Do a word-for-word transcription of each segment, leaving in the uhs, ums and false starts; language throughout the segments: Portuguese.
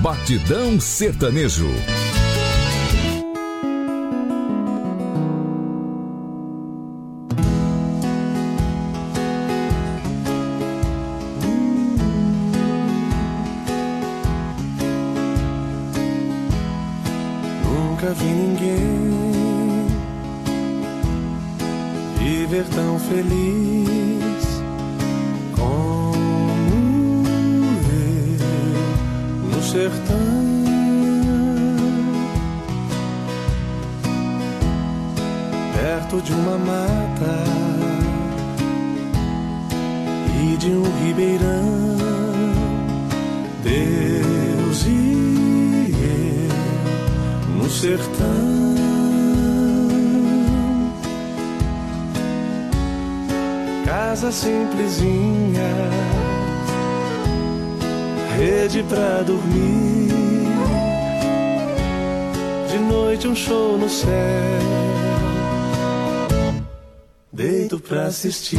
Batidão Sertanejo. Nunca vi ninguém viver tão feliz como eu no sertão. Perto de uma mata e de um ribeirão, Deus e eu no sertão. Casa simplesinha, rede pra dormir, de noite um show no céu, deito pra assistir.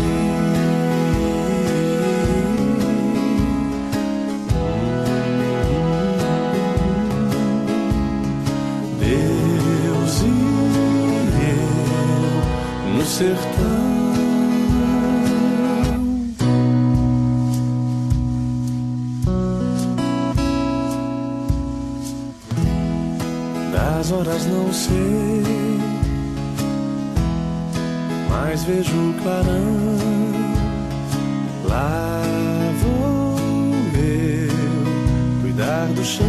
Deus e eu no sertão. Das horas não sei, mas vejo o clarão. Lá vou eu cuidar do chão.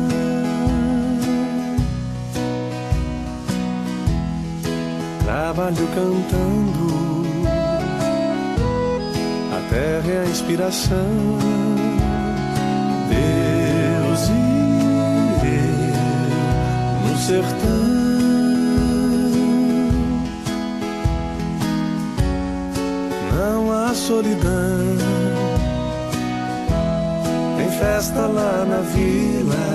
Trabalho cantando, a terra é a inspiração. Deus e eu no sertão. Não há solidão, tem festa lá na vila.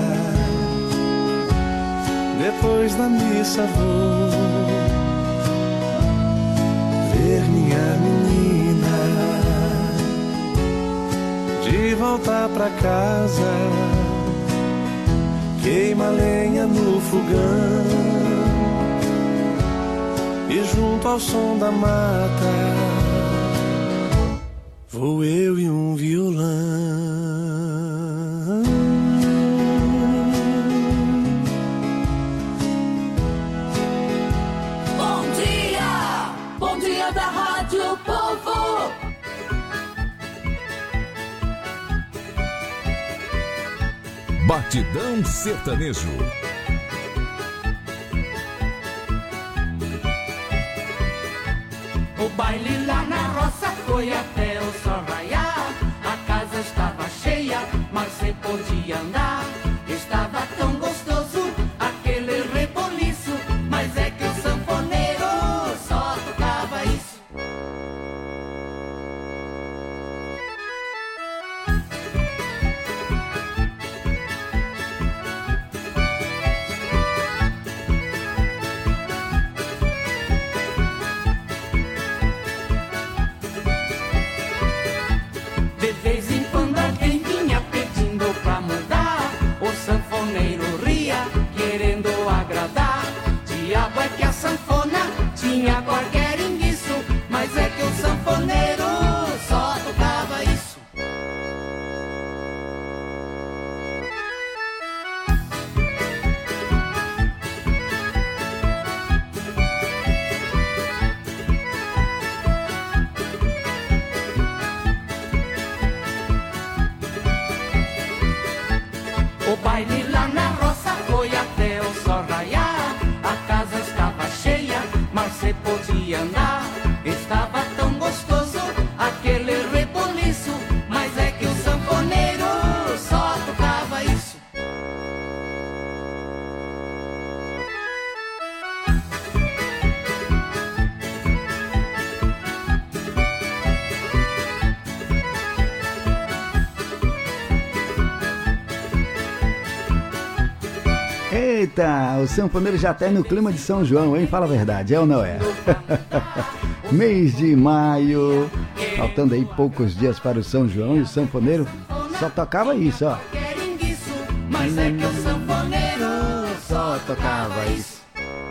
Depois da missa vou ver minha menina. De volta pra casa, queima lenha no fogão, e junto ao som da mata vou eu e um violão. Bom dia, bom dia da Rádio Povo. Batidão Sertanejo. O baile lá na roça foi até o sol raiar. A casa estava cheia, mas cê podia andar. Estava tão gostoso aquele reboliço, mas é que o sanfoneiro só tocava isso. De vez em quando alguém vinha pedindo pra mudar. O sanfoneiro ria, querendo agradar. Diabo é que a sanfona tinha qualquer indício, mas é que o sanfoneiro só tocava isso. O baile lá na roça foi até o sol raiar. A casa estava cheia, mas cê podia andar. Estava tão gostoso aquele reboliço, mas é que o sanfoneiro só tocava isso. Eita, o sanfoneiro já tá no clima de São João, hein? Fala a verdade, é ou não é? Mês de maio, faltando aí poucos dias para o São João, e o sanfoneiro só tocava isso, ó. mas é que o sanfoneiro só tocava isso.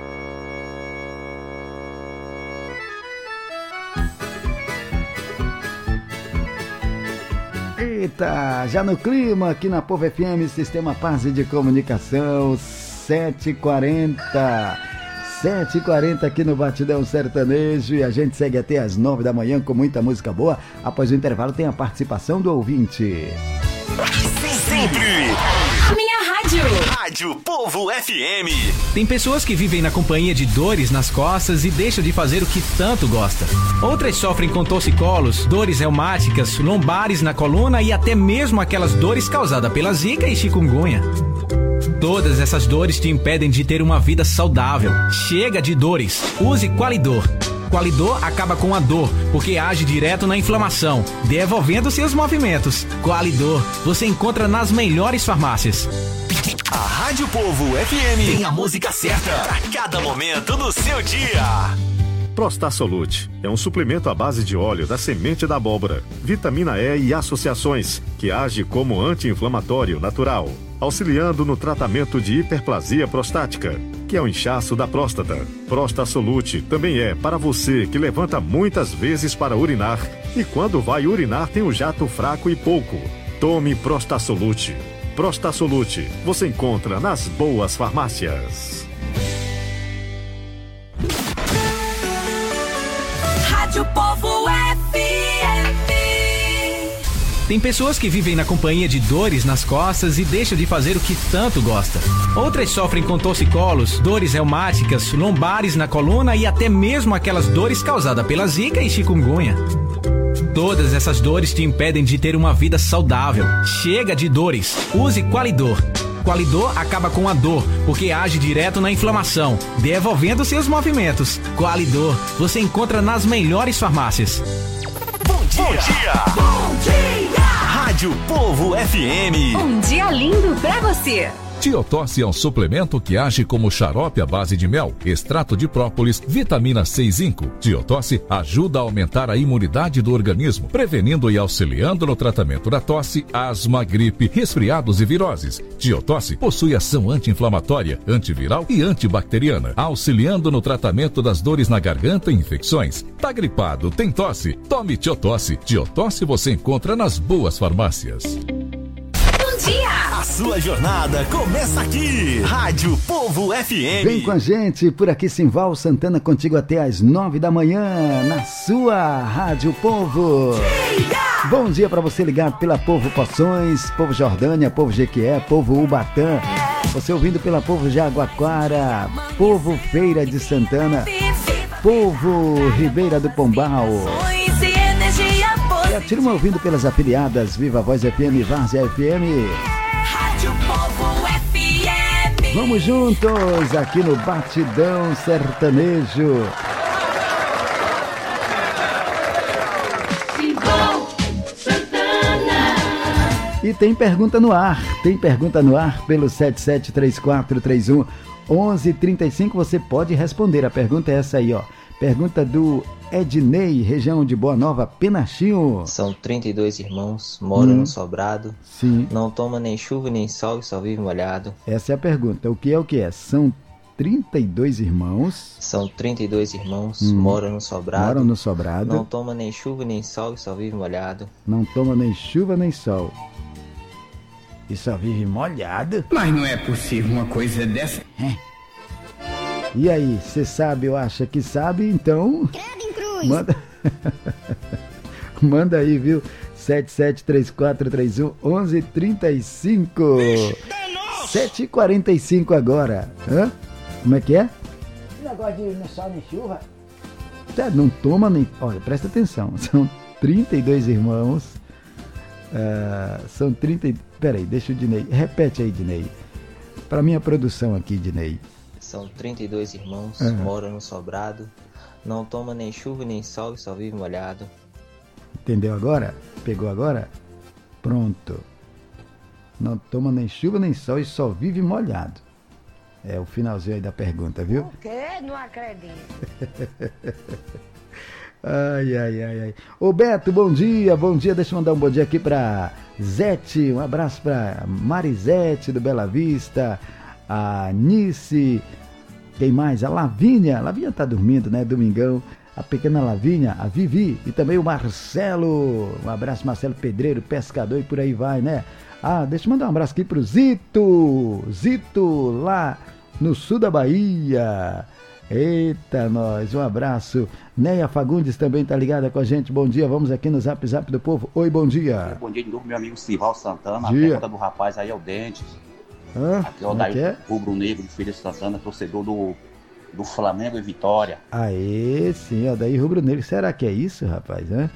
Eita, já no clima aqui na Povo F M, Sistema Paz de Comunicação, sete e quarenta. sete e quarenta aqui no Batidão Sertanejo e a gente segue até as nove da manhã com muita música boa. Após o intervalo tem a participação do ouvinte. Sempre A minha rádio. Rádio Povo F M. Tem pessoas que vivem na companhia de dores nas costas e deixam de fazer o que tanto gosta. Outras sofrem com torcicolos, dores reumáticas, lombares na coluna e até mesmo aquelas dores causadas pela zika e chikungunya. Todas essas dores te impedem de ter uma vida saudável. Chega de dores. Use Qualidor. Qualidor acaba com a dor, porque age direto na inflamação, devolvendo seus movimentos. Qualidor, você encontra nas melhores farmácias. A Rádio Povo F M tem a música certa pra cada momento do seu dia. Prostasolute é um suplemento à base de óleo da semente da abóbora, vitamina E e associações, que age como anti-inflamatório natural, auxiliando no tratamento de hiperplasia prostática, que é o inchaço da próstata. Prostasolute também é para você que levanta muitas vezes para urinar e quando vai urinar tem um jato fraco e pouco. Tome Prostasolute. Prostasolute você encontra nas boas farmácias. Rádio Povo F M. Tem pessoas que vivem na companhia de dores nas costas e deixam de fazer o que tanto gosta. Outras sofrem com torcicolos, dores reumáticas, lombares na coluna e até mesmo aquelas dores causadas pela zika e chikungunya. Todas essas dores te impedem de ter uma vida saudável. Chega de dores. Use Qualidor. Qualidor acaba com a dor, porque age direto na inflamação, devolvendo seus movimentos. Qualidor, você encontra nas melhores farmácias. Bom dia! Bom dia! Bom dia! Rádio Povo F M. Um dia lindo pra você. Tiotosse é um suplemento que age como xarope à base de mel, extrato de própolis, vitamina C e zinco. Tiotosse ajuda a aumentar a imunidade do organismo, prevenindo e auxiliando no tratamento da tosse, asma, gripe, resfriados e viroses. Tiotosse possui ação anti-inflamatória, antiviral e antibacteriana, auxiliando no tratamento das dores na garganta e infecções. Tá gripado, tem tosse? Tome Tiotosse. Tiotosse você encontra nas boas farmácias. A sua jornada começa aqui. Rádio Povo F M. Vem com a gente, por aqui Simval Santana contigo até às nove da manhã, na sua Rádio Povo. Dia! Bom dia para você ligado pela Povo Poções, Povo Jordânia, Povo Jequié, Povo Ubatã. Você ouvindo pela Povo Jaguaquara, Povo Feira de Santana, Povo Ribeira do Pombal. E a turma ouvindo pelas afiliadas Viva Voz F M, Várzea F M. Rádio Povo F M. Vamos juntos aqui no Batidão Sertanejo. Simval Santana. E tem pergunta no ar, tem pergunta no ar pelo sete sete três quatro três um um um três cinco. Você pode responder, a pergunta é essa aí, ó. Pergunta do Ednei, região de Boa Nova, Penachinho. São trinta e dois irmãos, moram hum. no sobrado. Sim. Não toma nem chuva nem sol e só vive molhado. Essa é a pergunta. O que é o que é? São trinta e dois irmãos. São trinta e dois irmãos, hum. moram no sobrado. Moram no sobrado. Não toma nem chuva nem sol e só vive molhado. Não toma nem chuva nem sol. E só vive molhado? Mas não é possível uma coisa dessa. É. E aí, você sabe ou acha que sabe? Então... Manda... Manda aí, viu? sete sete três quatro três um um um três cinco. sete e quarenta e cinco agora. Hã? Como é que é? Esse negócio de nem sol nem chuva. Tá, não toma nem... Olha, presta atenção. São trinta e dois irmãos. Uh, são trinta... Peraí, deixa o Dinei. Repete aí, Dinei. Pra minha produção aqui, Dinei. São trinta e dois irmãos, uhum. moram no sobrado. Não toma nem chuva nem sol e só vive molhado. Entendeu agora? Pegou agora? Pronto. Não toma nem chuva nem sol e só vive molhado. É o finalzinho aí da pergunta, viu? O quê? Não acredito. Ai, ai, ai, ai. Ô Beto, bom dia, bom dia. Deixa eu mandar um bom dia aqui pra Zete, um abraço pra Marisete do Bela Vista, a Nice, quem mais? A Lavínia, a Lavínia tá dormindo, né? Domingão. A pequena Lavínia, a Vivi e também o Marcelo. Um abraço, Marcelo Pedreiro, pescador e por aí vai, né? Ah, deixa eu mandar um abraço aqui pro Zito, Zito lá no sul da Bahia. Eita, nós, um abraço. Neia Fagundes também tá ligada com a gente. Bom dia, vamos aqui no Zap Zap do Povo. Oi, bom dia. Bom dia de novo, meu amigo Sival Santana. Dia. A pergunta do rapaz aí é o Dentes. Hã? Aqui é o Como é que é? Rubro Negro de Filho de Santana, torcedor do, do Flamengo e Vitória. Aê, sim, ó, daí Rubro Negro. Será que é isso, rapaz? Hã?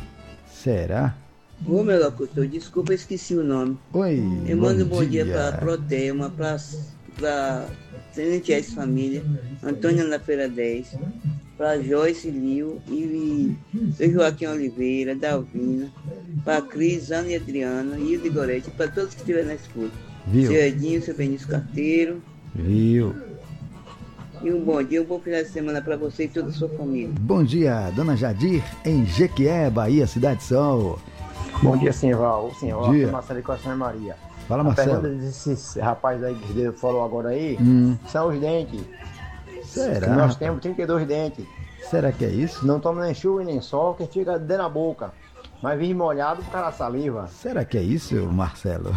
Será? Ô meu locutor, desculpa, eu esqueci o nome. Oi, eu mando um bom dia, dia pra Proteuma, pra, pra Tenente S Família, Antônia na Feira dez, pra Joyce Lio e o Joaquim Oliveira, Dalvina, pra Cris, Ana e Adriana, e o de Gorete, pra todos que estiverem na escuta. Viu? Seu Edinho, seu Benício Carteiro. Viu? E um bom dia, um bom final de semana pra você e toda a sua família. Bom dia, dona Jadir, em Jequié, Bahia, Cidade Sol. Bom dia, Simval. Simval, dia. aqui é Marcelo de Costa Maria. Fala, a Marcelo. A pergunta desse rapaz aí que falou agora aí, Hum. são os dentes. Será? Nós rapaz? temos trinta e dois dentes. Será que é isso? Não toma nem chuva e nem sol, que fica dentro da boca. Mas vive molhado por causa da saliva. Será que é isso, Marcelo?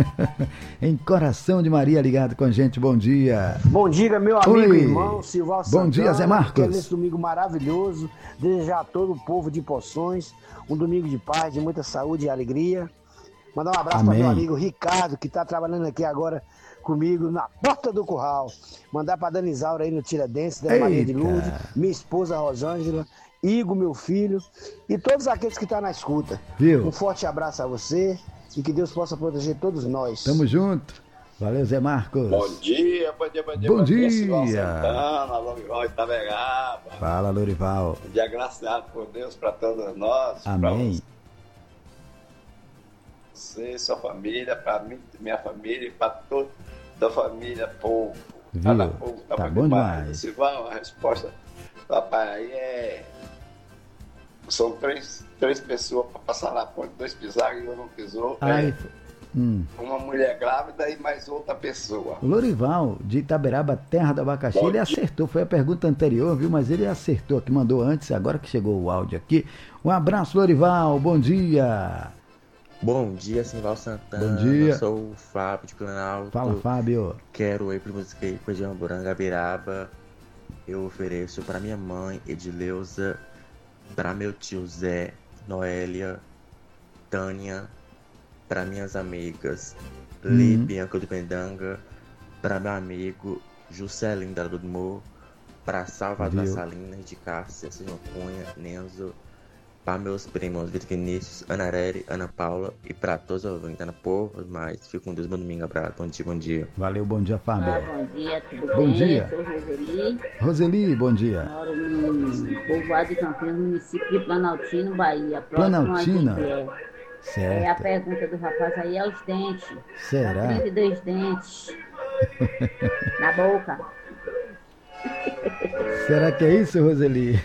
Em Coração de Maria, ligado com a gente, bom dia. Bom dia, meu amigo Oi. e irmão Silval Santana. Bom dia, Zé Marcos. Quero nesse domingo maravilhoso, desejar a todo o povo de Poções um domingo de paz, de muita saúde e alegria. Mandar um abraço para Amém. meu amigo Ricardo, que está trabalhando aqui agora comigo na porta do curral. Mandar para Dani Isaura aí no Tiradentes, da Maria de Eita. Lourdes, minha esposa Rosângela, Igor, meu filho, e todos aqueles que estão na escuta. Viu? Um forte abraço a você e que Deus possa proteger todos nós. Tamo junto. Valeu, Zé Marcos. Bom dia, bom dia, bom dia. Bom dia. Silval Santana, Lourival Itabegaba. Fala, Lourival. Um dia agraciado por Deus para todos nós. Amém. Você, sua família, para mim, minha família e para toda a família, povo. Viu? Cada povo, Tá bom demais. Silval, a resposta do papai aí é... São três, três pessoas para passar na ponte, dois pisaram e um não pisou. Ai, É hum. uma mulher grávida e mais outra pessoa. O Lourival, de Itaberaba, terra do abacaxi, Bom ele dia. acertou. Foi a pergunta anterior, viu? Mas ele acertou, que mandou antes, agora que chegou o áudio aqui. Um abraço, Lourival, bom dia. Bom dia, Simval Santana. Bom dia. Eu sou o Fábio de Planalto. Fala, Fábio. Quero ir para música aí para Jamboranga Biraba. Eu ofereço para minha mãe, Edileuza, para meu tio Zé, Noélia, Tânia, para minhas amigas Uhum. Lê Bianca do Pendanga, para meu amigo Juscelino da do Morro, para Salvador Viu? Salinas de Cássia, Silvio Cunha, Nenzo, para meus primos Vitor Vinícius, Ana Areli, Ana Paula e para todos os ouvintes Ana Povo, mas fico com Deus, bom domingo, abraço, bom dia, bom dia. Valeu, bom dia, Fábio. Bom dia, tudo Bom bem? dia. Eu sou Roseli, Roseli, bom dia. moro no povoado de Campinas, município de Planaltino, Bahia. próximo a Planaltina? Jequié. Certo. É, a pergunta do rapaz aí é os dentes. Será? trinta e dois dentes na boca. Será que é isso, Roseli?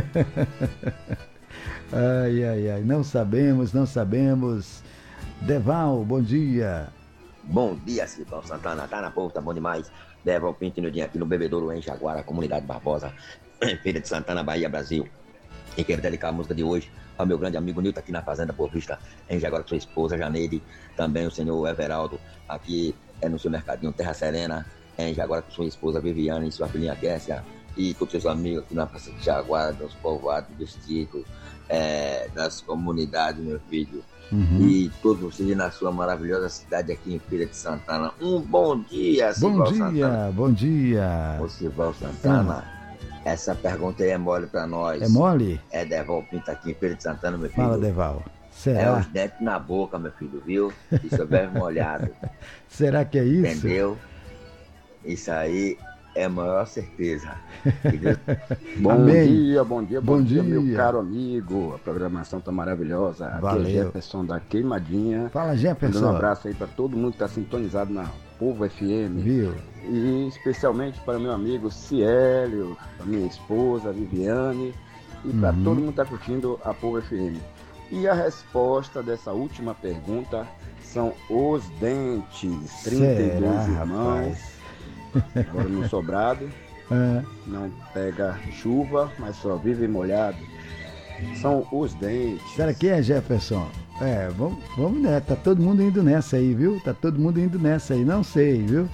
Ai, ai, ai, não sabemos, não sabemos. Deval, bom dia. Bom dia, Silval Santana, tá na porra, tá bom demais. Deval Pintinudinho aqui no Bebedouro, em Jaguara, comunidade Barbosa, Feira de Santana, Bahia, Brasil. E quero dedicar a música de hoje ao meu grande amigo Nilton aqui na Fazenda Boa Vista, em Jaguara, com sua esposa Janeide, também o senhor Everaldo, aqui é no seu mercadinho Terra Serena, em Jaguara, com sua esposa Viviane e sua filhinha Kessia, e todos os seus amigos aqui na Fazenda de Jaguara, dos povoados, do distrito, é, das comunidades, meu filho. Uhum. E todos vocês na sua maravilhosa cidade aqui em Feira de Santana. Um bom dia, Bom Silval dia, Santana. bom dia. Ô Silval Santana, essa pergunta aí é mole pra nós. É mole? É Deval Pinto aqui em Feira de Santana, meu filho. Fala, Deval. É Será? os dentes na boca, meu filho, viu? Se souber molhado. Será que é isso? Entendeu? Isso aí é a maior certeza. Bom Amém. dia, bom dia, bom, Bom dia, dia. meu caro amigo. A programação tá maravilhosa. Aqui Valeu. é Jefferson da Queimadinha. Fala, Jefferson. Mandando um abraço aí para todo mundo que tá sintonizado na Povo F M. Viu? E especialmente para meu amigo Ciélio, para minha esposa Viviane e para Uhum. todo mundo que está curtindo a Povo F M. E a resposta dessa última pergunta são os dentes. trinta e dois Será, irmãos, agora no sobrado, É. não pega chuva, mas só vive molhado. São os dentes. Será que é, Jefferson? É, vamos, vamos né? Tá todo mundo indo nessa aí, viu? Tá todo mundo indo nessa aí, não sei, viu?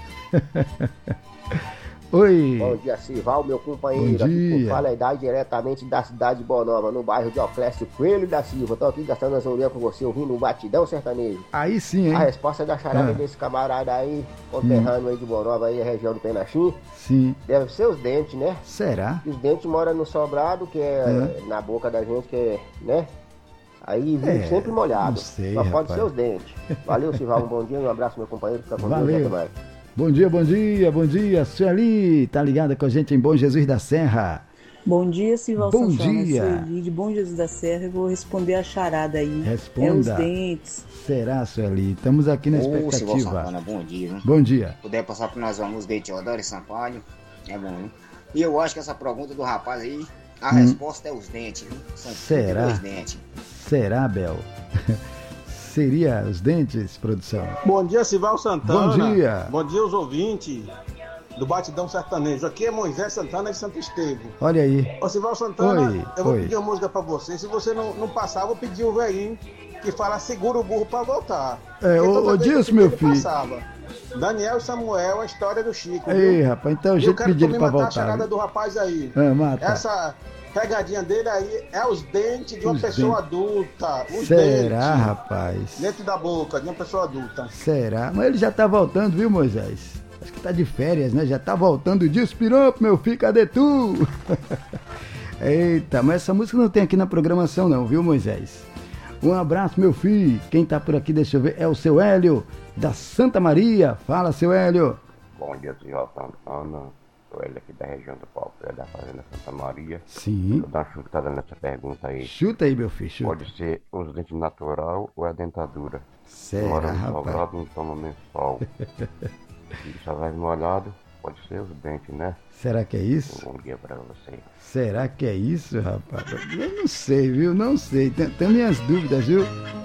Oi. Bom dia, Sival, meu companheiro. Bom Aqui dia. quem fala é Idade, diretamente da cidade de Bonova, no bairro de Oclésio Coelho da Silva. Tô aqui gastando as orelhas com você, ouvindo um batidão sertanejo. Aí sim, hein? A resposta da charada Ah. desse camarada aí, conterrâneo aí de Bonova, aí, a região do Penachim, Sim. deve ser os dentes, né? Será? Os dentes moram no sobrado, que é Ah. na boca da gente, que é, né? Aí vive É, sempre molhado. não sei, Só pode rapaz. ser os dentes. Valeu, Sival, um bom dia, um abraço, meu companheiro. Fica com Deus, Valeu. até mais. Bom dia, bom dia, bom dia. Sueli, tá ligada com a gente em Bom Jesus da Serra. Bom dia, Silval Bom Santana. dia. Sueli de Bom Jesus da Serra. Eu vou responder a charada aí. Responda. É os dentes. Será, Sueli? Estamos aqui na Ô, Silval expectativa. Santana, bom dia, né? Bom dia. Puder passar para nós uma música de Teodoro Sampaio, é bom, né? E eu acho que essa pergunta do rapaz aí, a Hum. resposta é os dentes, viu? São Será? os dentes. Será, Bel? Seria os dentes, produção? Bom dia, Sival Santana. Bom dia. Bom dia, os ouvintes do Batidão Sertanejo. Aqui é Moisés Santana de Santo Estevão. Olha aí. Ô, Sival Santana, Oi, eu vou oi. pedir uma música pra você. Se você não, não passar, eu vou pedir o velhinho que fala segura o burro pra voltar. É, Porque ô, toda ô, vez que Dilson, eu meu ele filho. Passava. Daniel e Samuel, a história do Chico. Ei, viu? rapaz, então a E gente eu quero pediu que ele tu me pra matar a voltar. charada viu? do rapaz aí. Ah, mata. Essa pegadinha dele aí é os dentes de uma Os pessoa dentes. adulta. Os Será, dentes rapaz? dentro da boca de uma pessoa adulta. Será? Mas ele já tá voltando, viu, Moisés? Acho que tá de férias, né? Já tá voltando. Despirou, meu filho, cadê tu? Eita, mas essa música não tem aqui na programação não, viu, Moisés? Um abraço, meu filho. Quem tá por aqui, deixa eu ver, é o seu Hélio, da Santa Maria. Fala, seu Hélio. Bom dia, Silval Santana. Sou ele aqui da região do Palpé, da Fazenda Santa Maria. Sim. Vou dar uma chutada nessa pergunta aí. Chuta aí, meu filho, chuta. Pode ser os dentes natural ou a dentadura? Será, Mora no rapaz? sobrado, não toma nem sol. E só vai molhado, pode ser os dentes, né? Será que é isso? Um bom dia pra você. Será que é isso, rapaz? Eu não sei, viu? Não sei. Tem, tem minhas dúvidas, viu?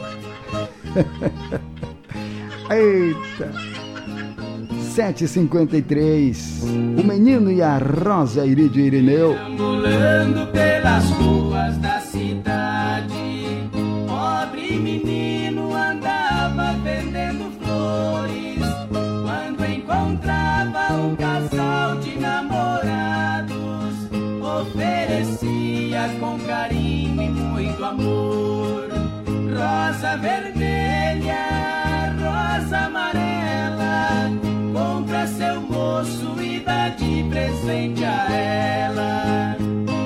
Eita! sete e cinquenta e três. O menino e a Rosa Irídio Irineu. Ambulando pelas ruas da cidade, pobre menino andava vendendo flores. Quando encontrava um casal de namorados, oferecia com carinho e muito amor. Rosa vermelha, rosa amarela, compra seu moço e dá de presente a ela.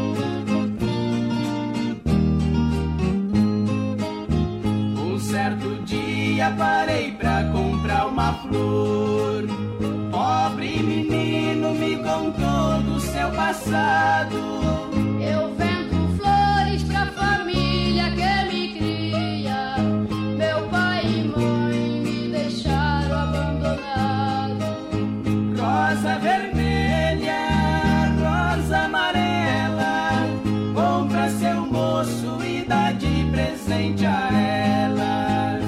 Um certo dia parei pra comprar uma flor. Pobre menino me contou do seu passado. Eu vendo flores pra família que me cria. Meu pai e mãe me deixaram abandonado. Rosa vermelha, rosa amarela, compra seu moço e dá de presente a ela.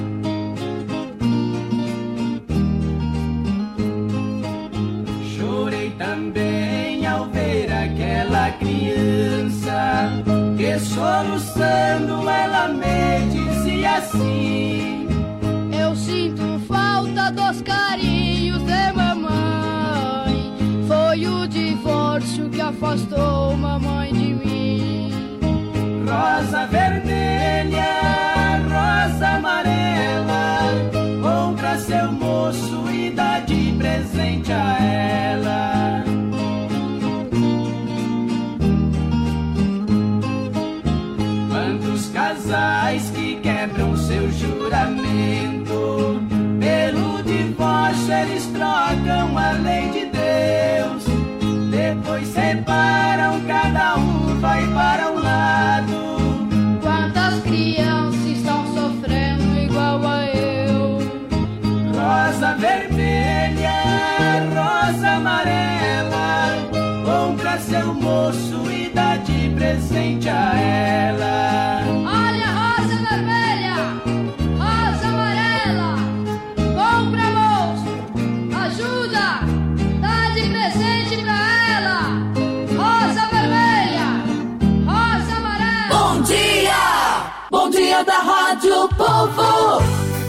Chorei também ao ver aquela criança que soluçando ela me dizia assim: Eu sinto falta dos carinhos de mamãe. Foi o divórcio que afastou mamãe de mim. Rosa vermelha, rosa amarela, compra seu moço e dá de presente a ela. Quantos casais que quebram seu juramento, pelo divórcio eles trocam a lei de Deus. Depois separam, cada um vai para um lado. Quantas crianças estão sofrendo igual a eu? Rosa vermelha, rosa amarela, compra seu moço e dá de presente presente a ela. Olha a rosa vermelha, rosa amarela, compra moço, ajuda, dá de presente pra ela. Rosa vermelha, rosa amarela. Bom dia, bom dia da Rádio Povo.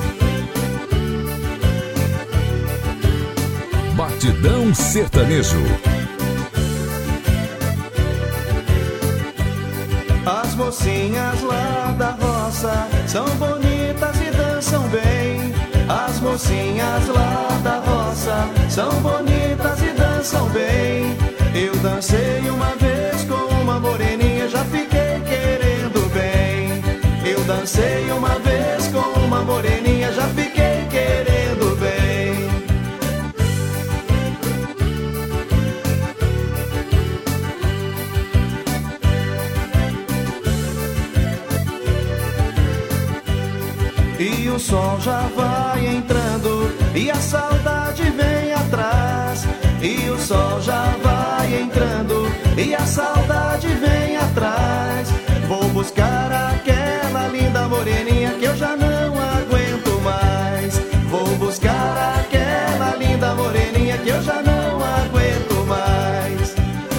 Batidão Sertanejo. As mocinhas lá da roça são bonitas e dançam bem. As mocinhas lá da roça são bonitas e dançam bem. Eu dancei uma vez com uma moreninha, já fiquei querendo bem. Eu dancei uma vez com uma moreninha, já fiquei querendo bem. E o sol já vai entrando e a saudade vem atrás. E o sol já vai entrando e a saudade vem atrás. Vou buscar aquela linda moreninha que eu já não aguento mais. Vou buscar aquela linda moreninha que eu já não aguento mais.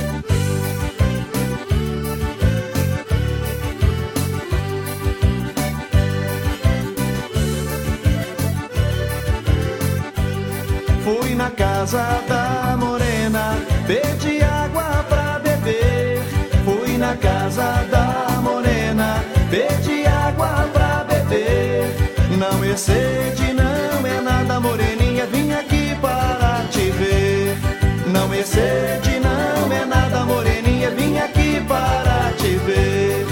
Fui na casa da morena, pedi água pra beber. Fui na casa da morena, pedi água pra beber. Não me excede, não é nada, moreninha, vim aqui para te ver. Não me excede, não é nada, moreninha, vim aqui para te ver.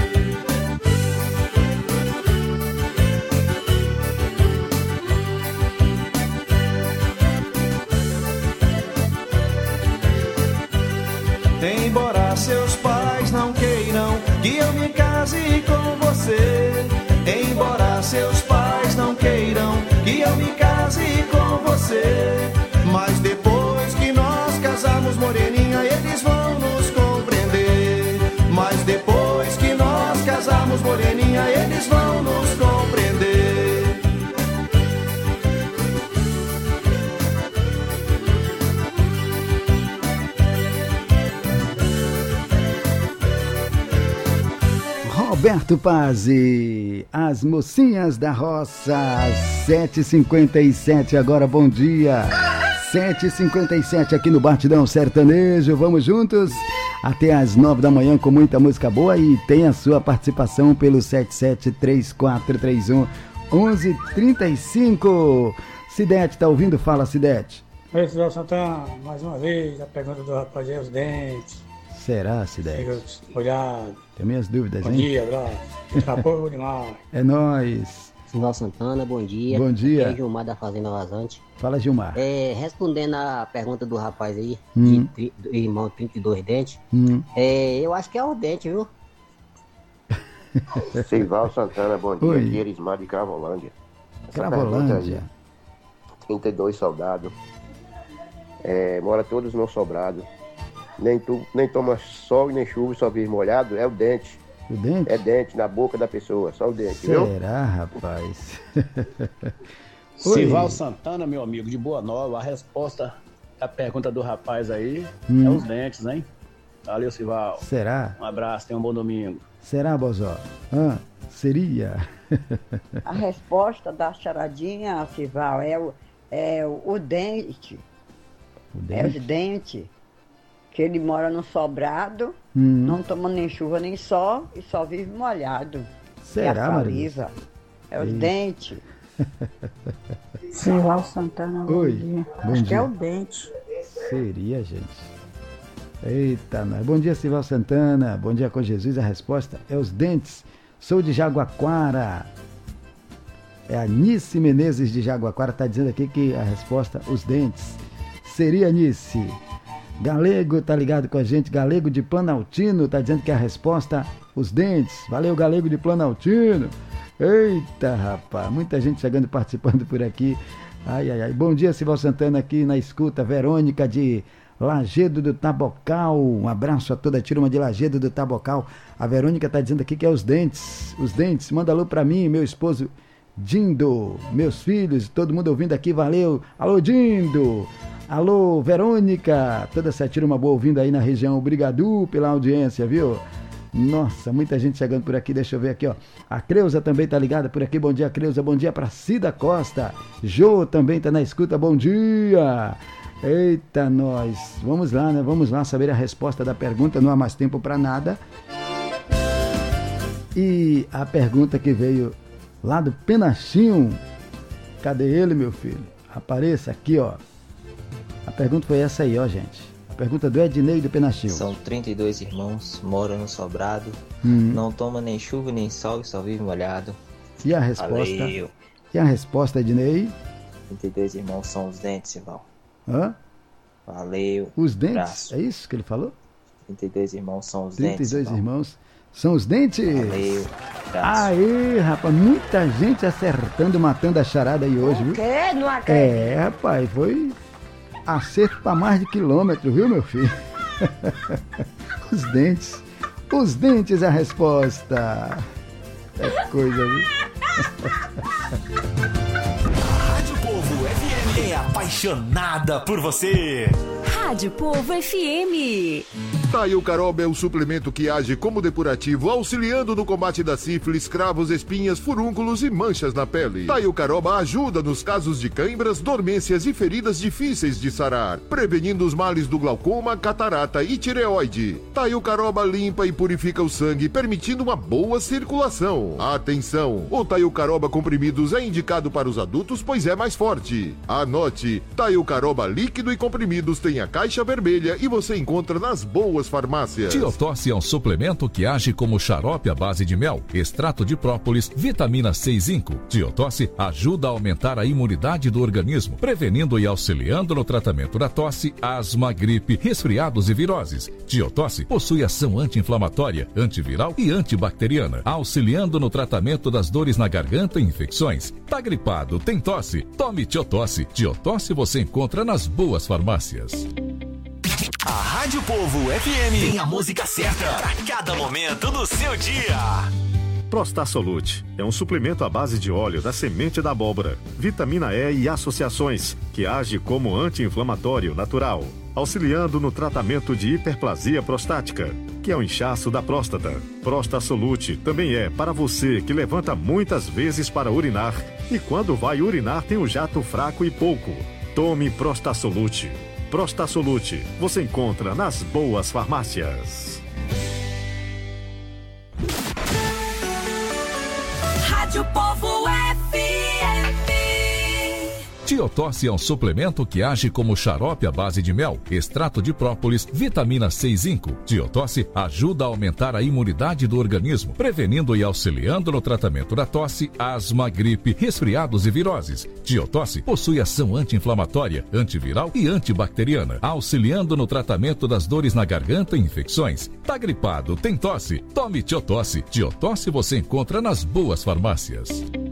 Embora seus pais não queiram que eu me case com você. Embora seus pais não queiram que eu me case com você. Mas depois que nós casarmos, moreninha, eles vão nos compreender. Mas depois que nós casarmos, moreninha, eles vão nos compreender. Roberto Pazzi, as mocinhas da roça, sete e cinquenta e sete agora, bom dia, sete e cinquenta e sete aqui no Batidão Sertanejo, vamos juntos até as nove da manhã com muita música boa e tem a sua participação pelo sete sete três quatro três um um um três cinco. Cidete, tá ouvindo? Fala, Cidete. Oi, Silvio Santana, mais uma vez, a pergunta do rapaz é os dentes. Será, Cidete? Olhado. Tem minhas dúvidas, bom hein? Bom dia, abraço. Tá demais. É nóis. Silvio Santana, bom dia. Bom dia. Aqui é Gilmar da Fazenda Vazante. Fala, Gilmar. É, respondendo a pergunta do rapaz aí, hum. de, de irmão trinta e dois dentes, hum. é, eu acho que é o dente, viu? Silvio Santana, bom dia. Oi. Aqui é Erismar de Cravolândia. Essa Cravolândia. Aí, trinta e dois soldados. É, mora todos no sobrado. Nem, tu, nem toma sol e nem chuva, só vive molhado, é o dente. O dente? É dente na boca da pessoa, só o dente, viu? Será, rapaz? Silvio Santana, meu amigo, de Boa Nova, a resposta da pergunta do rapaz aí hum. é os dentes, hein? Valeu, Silvio. Será? Um abraço, tenha um bom domingo. Será, Bozó? Ah, seria? A resposta da charadinha, Silvio, é o, é o, o dente. O dente? É o dente. Que ele mora no sobrado, hum. não toma nem chuva nem sol e só vive molhado. Será, é a saliva, é os Ei. dentes. Silvio Santana, bom Oi. dia. Bom Acho dia. que é o dente. Seria, gente. Eita, nós. Bom dia, Silvio Santana. Bom dia com Jesus. A resposta é os dentes. Sou de Jaguaquara. É a Nice Menezes de Jaguaquara. Está dizendo aqui que a resposta, os dentes. Seria, Nice. Galego tá ligado com a gente, Galego de Planaltino, tá dizendo que a resposta, os dentes. Valeu, Galego de Planaltino. Eita, rapaz, muita gente chegando e participando por aqui. Ai, ai, ai. Bom dia, Silvio Santana, aqui na escuta. Verônica de Lajedo do Tabocal, um abraço a toda a turma de Lajedo do Tabocal. A Verônica está dizendo aqui que é os dentes, os dentes, manda alô para mim, meu esposo Dindo, meus filhos, todo mundo ouvindo aqui, valeu, alô Dindo, alô Verônica, toda essa turma boa ouvindo aí na região, obrigado pela audiência, viu? Nossa, muita gente chegando por aqui, deixa eu ver aqui, ó. A Creuza também tá ligada por aqui, bom dia Creuza, bom dia pra Cida Costa. Jô também tá na escuta, bom dia. Eita, nós, vamos lá, né? Vamos lá saber a resposta da pergunta, não há mais tempo pra nada. E a pergunta que veio lá do Penachinho, cadê ele, meu filho? Apareça aqui, ó. A pergunta foi essa aí, ó, gente. A pergunta do Ednei do Penachinho. São trinta e dois irmãos, moram no sobrado, hum. não toma nem chuva nem sol e só vive molhado. E a resposta? Valeu. E a resposta, Ednei? trinta e dois irmãos são os dentes, Sival. Hã? Valeu. Os dentes? Abraço. É isso que ele falou? trinta e dois irmãos são os trinta e dois dentes. trinta e dois irmãos são os dentes? Valeu. Abraço. Aê, rapaz, muita gente acertando, matando a charada aí hoje, viu? O quê? Não acredito. É, rapaz, foi acerto para mais de quilômetro, viu, meu filho? Os dentes. Os dentes é a resposta. É coisa, viu? Rádio Povo F M é apaixonada por você. Rádio Povo F M. Taiucaroba é o suplemento que age como depurativo, auxiliando no combate da sífilis, cravos, espinhas, furúnculos e manchas na pele. Taiucaroba ajuda nos casos de cãibras, dormências e feridas difíceis de sarar, prevenindo os males do glaucoma, catarata e tireoide. Taiucaroba limpa e purifica o sangue, permitindo uma boa circulação. Atenção! O Taiucaroba comprimidos é indicado para os adultos, pois é mais forte. Anote: Taiucaroba líquido e comprimidos tem a caixa vermelha e você encontra nas boas farmácias. Tiotosse é um suplemento que age como xarope à base de mel, extrato de própolis, vitamina C e zinco. Tiotosse ajuda a aumentar a imunidade do organismo, prevenindo e auxiliando no tratamento da tosse, asma, gripe, resfriados e viroses. Tiotosse possui ação anti-inflamatória, antiviral e antibacteriana, auxiliando no tratamento das dores na garganta e infecções. Tá gripado, tem tosse? Tome Tiotosse. Tiotosse você encontra nas boas farmácias. A Rádio Povo F M tem a música certa pra cada momento do seu dia. Prostasolute é um suplemento à base de óleo da semente da abóbora, vitamina E e associações, que age como anti-inflamatório natural, auxiliando no tratamento de hiperplasia prostática, que é o inchaço da próstata. Prostasolute também é para você que levanta muitas vezes para urinar e quando vai urinar tem um jato fraco e pouco. Tome Prostasolute. Prostasolute você encontra nas boas farmácias. Rádio Povo F M. Tiotosse é um suplemento que age como xarope à base de mel, extrato de própolis, vitamina C e zinco. Tiotosse ajuda a aumentar a imunidade do organismo, prevenindo e auxiliando no tratamento da tosse, asma, gripe, resfriados e viroses. Tiotosse possui ação anti-inflamatória, antiviral e antibacteriana, auxiliando no tratamento das dores na garganta e infecções. Tá gripado, tem tosse? Tome Tiotosse. Tiotosse você encontra nas boas farmácias.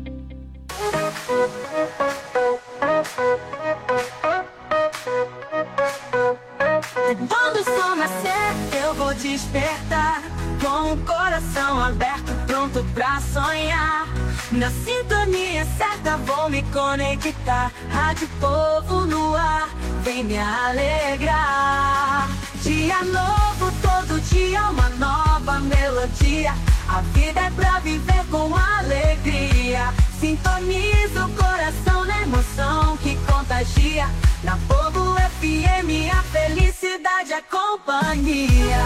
Quando o sol nascer, eu vou despertar com o coração aberto, pronto pra sonhar. Na sintonia certa vou me conectar. Rádio Povo no ar, vem me alegrar. Dia novo, todo dia uma nova melodia. A vida é pra viver com alegria. Sintoniza o coração na emoção que contagia. Na Povo F M a felicidade é companhia.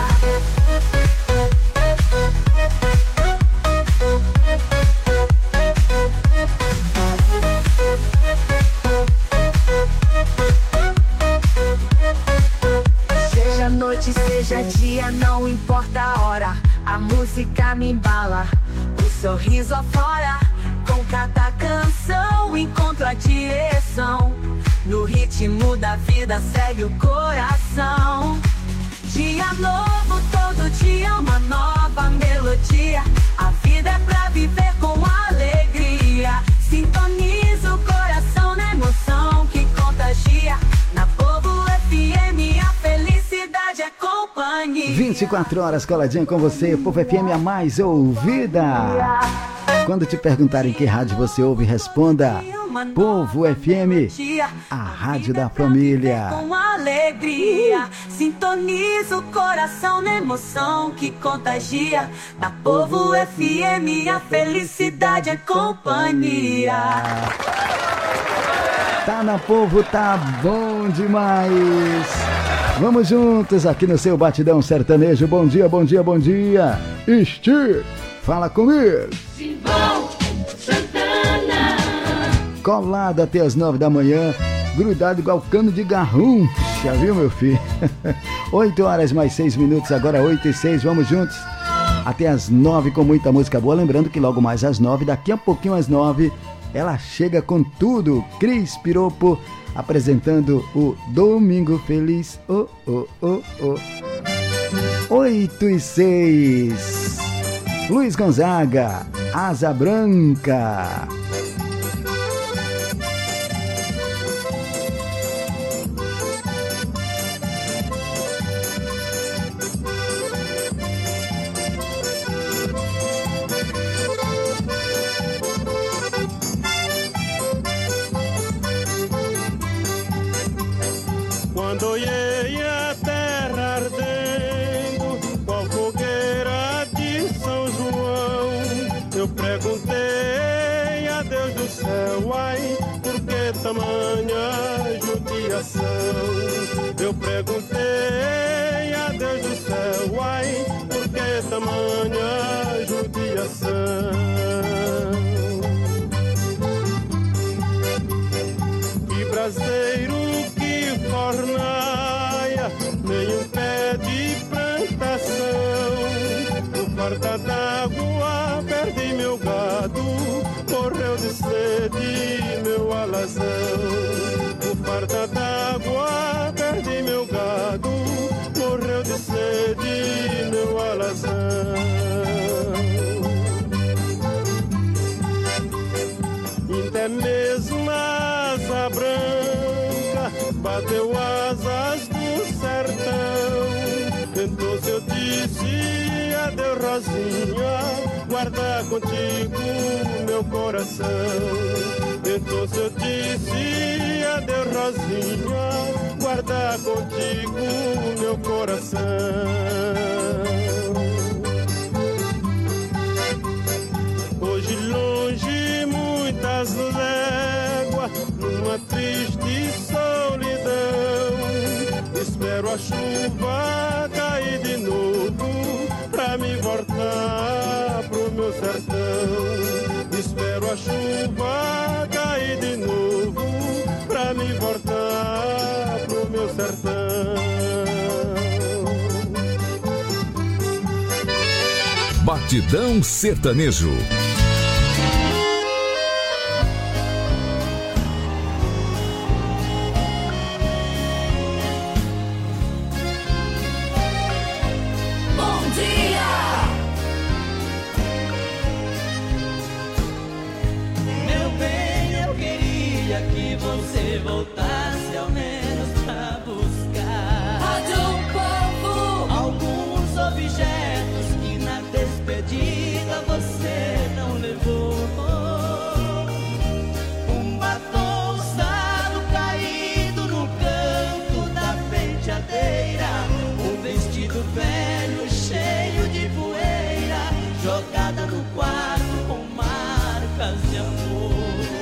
Seja noite, seja dia, não importa a hora. A música me embala, o sorriso afora. Com cada canção encontro a direção. No ritmo da vida segue o coração. Dia novo, todo dia uma nova melodia. A vida é pra viver com alegria. Sintoniza o coração na emoção que contagia. Na Povo F M a felicidade vinte e quatro horas coladinha com você, Povo F M a mais ouvida. Quando te perguntarem que rádio você ouve, responda Povo F M, a rádio da família. Com alegria, sintoniza o coração na emoção que contagia. Na Povo F M, a felicidade é companhia. Tá na Povo, tá bom demais. Vamos juntos aqui no seu Batidão Sertanejo. Bom dia, bom dia, bom dia. Esti, fala comigo. Simão Santana. Colado até as nove da manhã, grudado igual cano de garrum. Já viu, meu filho? Oito horas mais seis minutos, agora oito e seis. Vamos juntos até as nove com muita música boa. Lembrando que logo mais às nove, daqui a pouquinho às nove, ela chega com tudo. Cris Piropo apresentando o Domingo Feliz. Oh, oh, oh, oh. Oito e seis. Luiz Gonzaga, Asa Branca. Quando olhei a terra ardendo, qual fogueira de São João, eu perguntei a Deus do céu, ai, por que tamanha judiação? Eu perguntei a Deus do céu, ai, por que tamanha judiação? Que braseiro fornaia, nem um pé de plantação. No farta d'água perdi meu gado, morreu de sede meu alazão. No farta d'água perdi meu gado, morreu de sede meu alazão. Até mesmo a asa branca bateu asas do sertão. Então se eu disse adeus Rosinha, guarda contigo meu coração. Então se eu disse adeus Rosinha, guarda contigo meu coração. Hoje longe muitas léguas, numa triste solidão, espero a chuva cair de novo pra me voltar pro meu sertão. Espero a chuva cair de novo pra me voltar pro meu sertão. Batidão Sertanejo. Voltasse ao menos pra buscar Rádio Povo, alguns objetos que na despedida você não levou. Um batom usado caído no canto da penteadeira, um vestido velho cheio de poeira jogada no quarto com marcas de amor.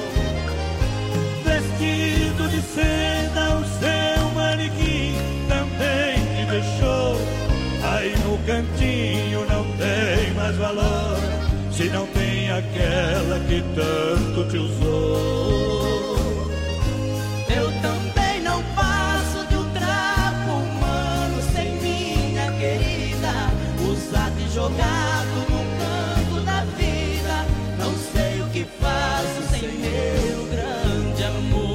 Vestido de seda, o seu manequim também te deixou. Aí no cantinho não tem mais valor, se não tem aquela que tanto te usou. Eu também não passo de um trapo humano sem minha querida, usado e jogado no canto da vida. Não sei o que faço sem meu grande amor.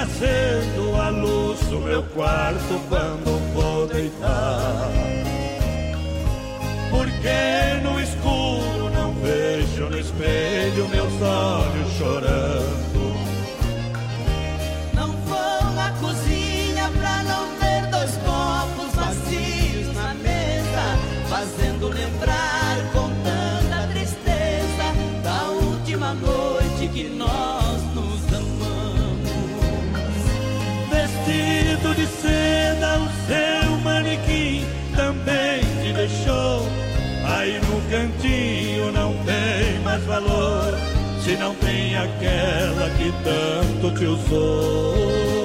acendo a luz do meu quarto quando vou deitar. Porque no escuro não vejo no espelho meus olhos chorando. Não vou na cozinha pra não ver dois copos vazios na mesa, fazendo lembrar com tanta tristeza da última noite que nós nos amamos. Vestido de seda, o seu manequim também te deixou. Aí no cantinho não tem mais valor, se não tem aquela que tanto te usou.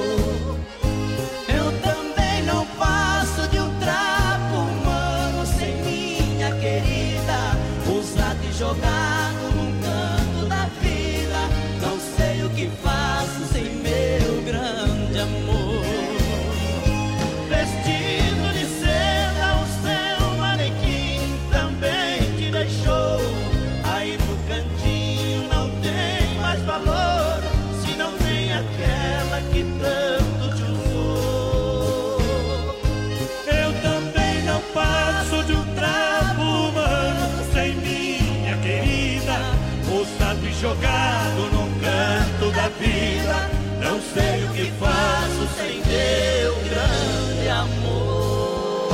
Eu também não passo de um trapo humano sem minha querida, usado e jogado num canto da vida. Não sei o que faço sem meu grande amor. Vestido de seda, o seu manequim também te deixou. Aí no cantinho não tem mais valor, se não tem aquela que tanto te usou. Eu também não passo de um trapo humano sem minha querida, usado e jogado num canto da vida. Não sei o que faço sem meu grande amor.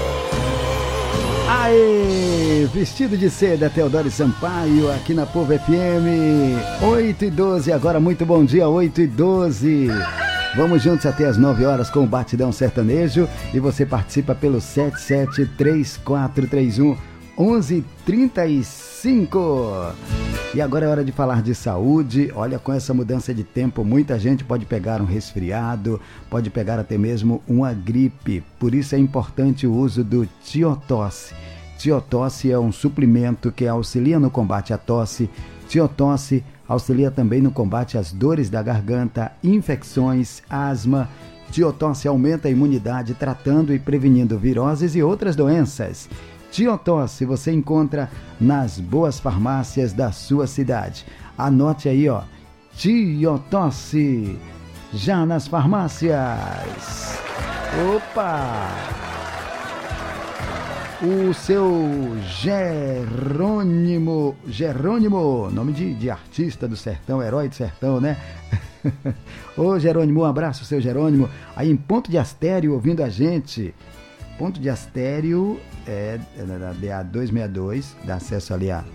Aê! Vestido de seda, Teodoro Sampaio, aqui na Povo F M. oito e doze, agora muito bom dia, oito e doze. Vamos juntos até as nove horas com o Batidão Sertanejo. E você participa pelo sete sete três quatro três um um um três cinco. E agora é hora de falar de saúde. Olha, com essa mudança de tempo, muita gente pode pegar um resfriado, pode pegar até mesmo uma gripe. Por isso é importante o uso do Tiotosse. Tiotosse é um suplemento que auxilia no combate à tosse. Tiotosse auxilia também no combate às dores da garganta, infecções, asma. Tiotosse aumenta a imunidade, tratando e prevenindo viroses e outras doenças. Tiotosse você encontra nas boas farmácias da sua cidade. Anote aí, ó. Tiotosse, já nas farmácias. Opa! O seu Jerônimo, Jerônimo, nome de, de artista do sertão, herói do sertão, né? Ô Jerônimo, um abraço, seu Jerônimo. Aí em Ponto de Astério, ouvindo a gente. Ponto de Astério é da D A duzentos e sessenta e dois, dá acesso ali a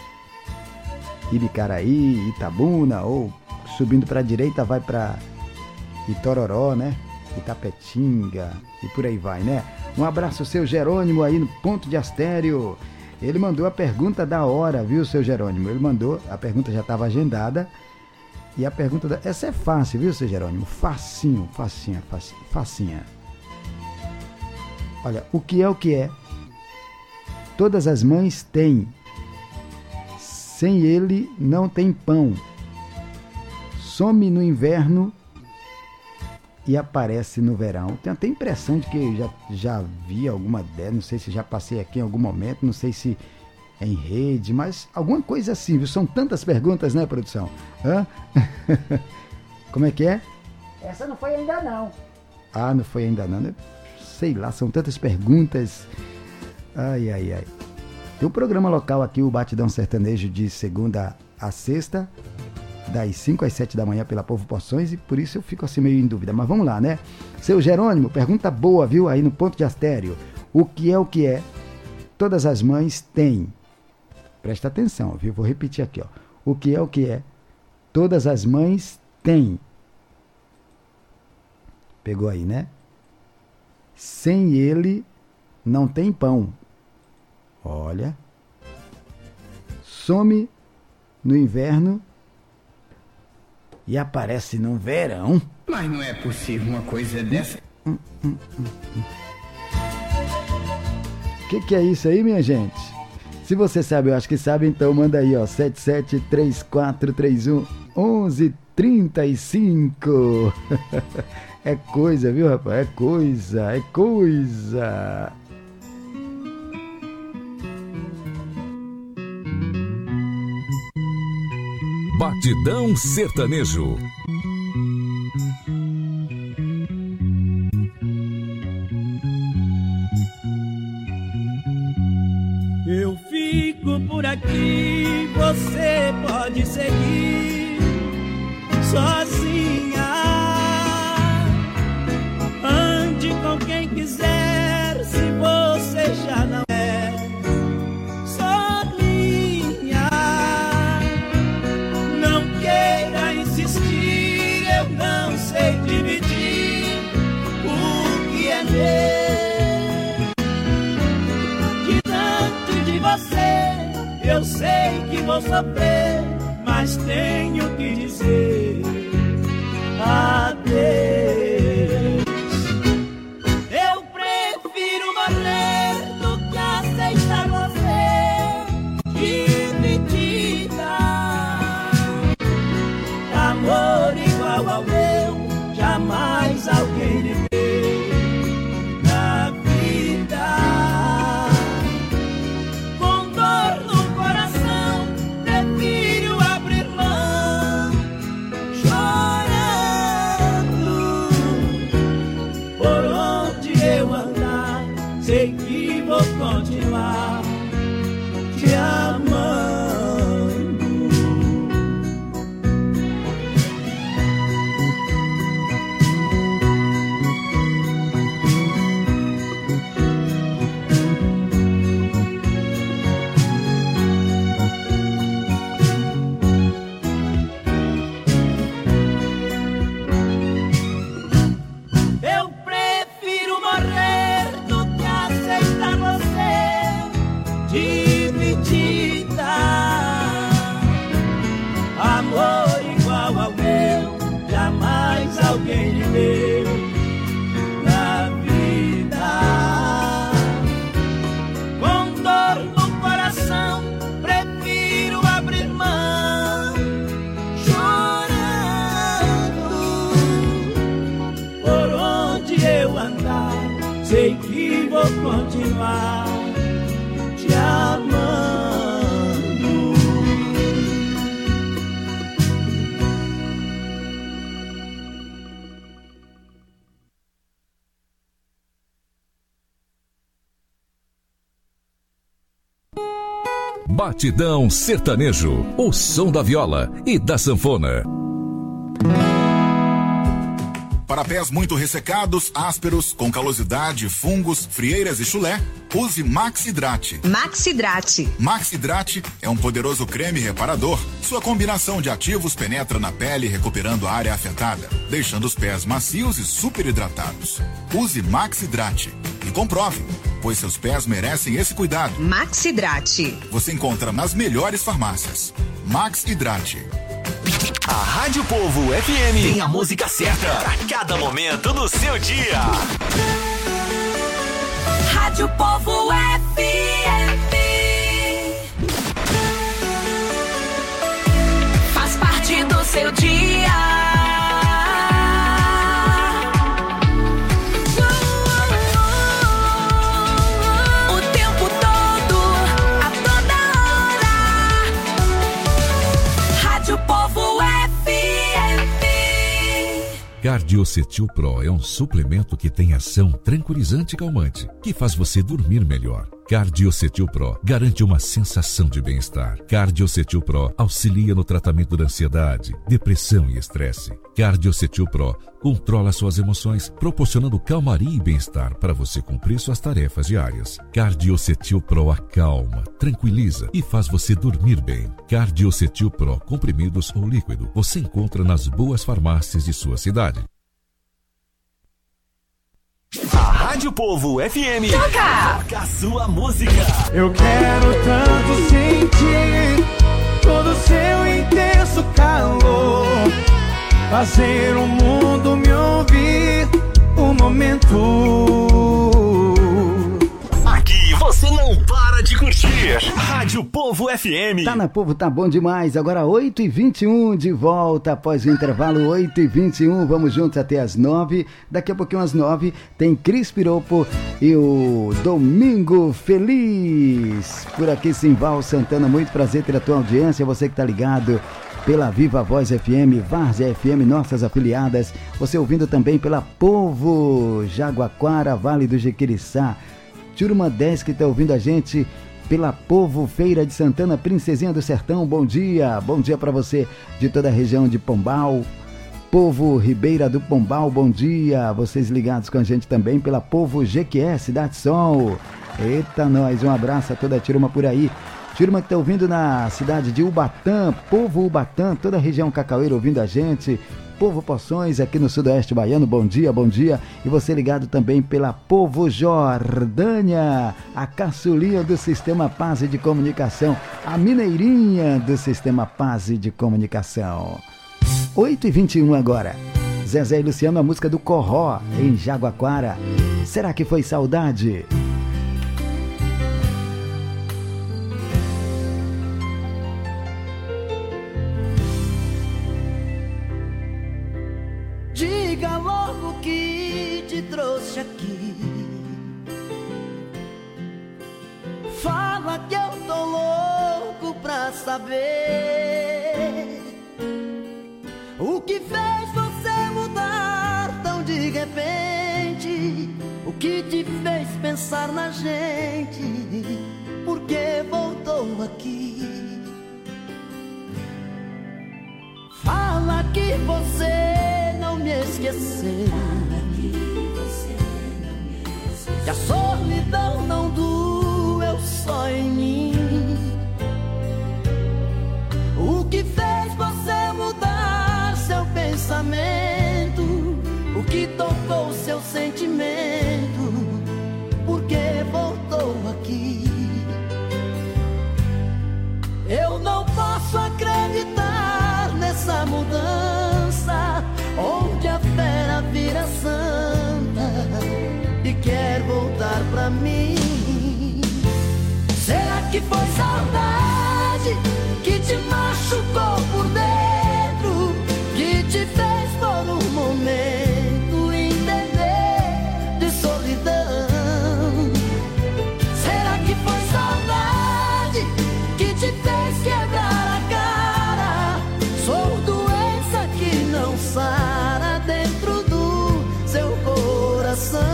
Ibicaraí, Itabuna, ou subindo para a direita vai para Itororó, né? Itapetinga e por aí vai, né? Um abraço, seu Jerônimo, aí no Ponto de Astério. Ele mandou a pergunta da hora, viu, seu Jerônimo? Ele mandou, a pergunta já estava agendada. E a pergunta da... Essa é fácil, viu, seu Jerônimo? Facinho, facinha, facinha, facinha. Olha, o que é o que é? Todas as mães têm. Sem ele não tem pão. Some no inverno e aparece no verão. Tenho até a impressão de que já, já vi alguma dessas, não sei se já passei aqui em algum momento, não sei se é em rede, mas alguma coisa assim, viu? São tantas perguntas, né, produção? Hã? Como é que é? Essa não foi ainda não. Ah, não foi ainda não, né? Sei lá, são tantas perguntas. Ai, ai, ai. Tem um programa local aqui, o Batidão Sertanejo, de segunda a sexta, das cinco às sete da manhã pela Povo Poções, e por isso eu fico assim meio em dúvida. Mas vamos lá, né? Seu Jerônimo, pergunta boa, viu? Aí no Ponto de Astério. O que é o que é? Todas as mães têm. Presta atenção, viu? Vou repetir aqui, ó. O que é o que é? Todas as mães têm. Pegou aí, né? Sem ele não tem pão. Olha. Some no inverno e aparece no verão. Mas não é possível uma coisa dessa. Hum, hum, hum, hum. Que que é isso aí, minha gente? Se você sabe, eu acho que sabe, então manda aí, ó, sete sete três quatro três um um um três cinco. É coisa, viu, rapaz? É coisa, é coisa. Batidão Sertanejo. seguir sozinha. Ande com quem quiser, se você já não é sozinha. Não queira insistir, eu não sei dividir o que é meu. Diante de você, eu sei que vou sofrer, mas tenho que dizer adeus. Eu prefiro morrer do que aceitar você dividida. Amor igual ao meu, jamais alguém lhe deu na vida. Com dor no coração, prefiro abrir mão, chorando. Por onde eu andar, sei que vou continuar te amando. Eu prefiro morrer do que aceitar você dividida. Amor igual ao meu, jamais alguém lhe deu na vida. Com dor no coração, prefiro abrir mão, chorando. Por onde eu andar, sei que vou continuar te amando. Batidão Sertanejo, o som da viola e da sanfona. Para pés muito ressecados, ásperos, com calosidade, fungos, frieiras e chulé, use Maxidrate. Maxidrate. Maxidrate é um poderoso creme reparador. Sua combinação de ativos penetra na pele, recuperando a área afetada, deixando os pés macios e super hidratados. Use Maxidrate e comprove, pois seus pés merecem esse cuidado. Maxidrate. Você encontra nas melhores farmácias. Maxidrate. A Rádio Povo F M tem a música certa pra cada momento do seu dia. Rádio Povo F M faz parte do seu dia. Cardiocetil Pro é um suplemento que tem ação tranquilizante e calmante, que faz você dormir melhor. Cardiocetil Pro garante uma sensação de bem-estar. Cardiocetil Pro auxilia no tratamento da ansiedade, depressão e estresse. Cardiocetil Pro controla suas emoções, proporcionando calmaria e bem-estar para você cumprir suas tarefas diárias. Cardiocetil Pro acalma, tranquiliza e faz você dormir bem. Cardiocetil Pro, comprimidos ou líquido, você encontra nas boas farmácias de sua cidade. A Rádio Povo F M toca, toca a sua música. Eu quero tanto sentir todo o seu intenso calor, fazer o mundo me ouvir um momento. Aqui você não para de curtir. Rádio Povo F M. Tá na Povo, tá bom demais. Agora oito e vinte e um, de volta após o intervalo. Oito e vinte e um, vamos juntos até as nove. Daqui a pouquinho às nove tem Cris Piropo e o Domingo Feliz. Por aqui Simval Santana, muito prazer ter a tua audiência. Você que tá ligado pela Viva Voz F M, Várzea F M, nossas afiliadas. Você ouvindo também pela Povo, Jaguaquara, Vale do Jequiriçá. Turma dez que está ouvindo a gente pela Povo Feira de Santana, Princesinha do Sertão, bom dia. Bom dia para você de toda a região de Pombal. Povo Ribeira do Pombal, bom dia. Vocês ligados com a gente também pela Povo Jequié, Cidade Sol. Eita, nós, um abraço a toda a turma por aí. Turma que está ouvindo na cidade de Ubatã, Povo Ubatã, toda a região cacaueira ouvindo a gente. Povo Poções aqui no sudoeste baiano, bom dia, bom dia. E você ligado também pela Povo Jordânia, a caçulinha do Sistema Paz de Comunicação, a mineirinha do Sistema Paz de Comunicação. oito e vinte e um agora. Zezé e Luciano, a música do Corró, em Jaguaquara. Será que foi saudade? Diga logo que te trouxe aqui. Fala que eu tô louco pra saber o que fez você mudar tão de repente. O que te fez pensar na gente? Por que voltou aqui? Fala que você não me esqueceu, que a solidão não doeu só em mim. O que fez você mudar seu pensamento? O que tocou seu sentimento? Por que voltou aqui? Eu não posso acreditar nessa mudança, onde a fera vira santa e quer voltar pra mim. Será que foi saudade que te machucou por dentro, que te fez por um momento entender de solidão? Será que foi saudade que te fez quebrar a cara? Sou doença que não sara dentro do seu coração.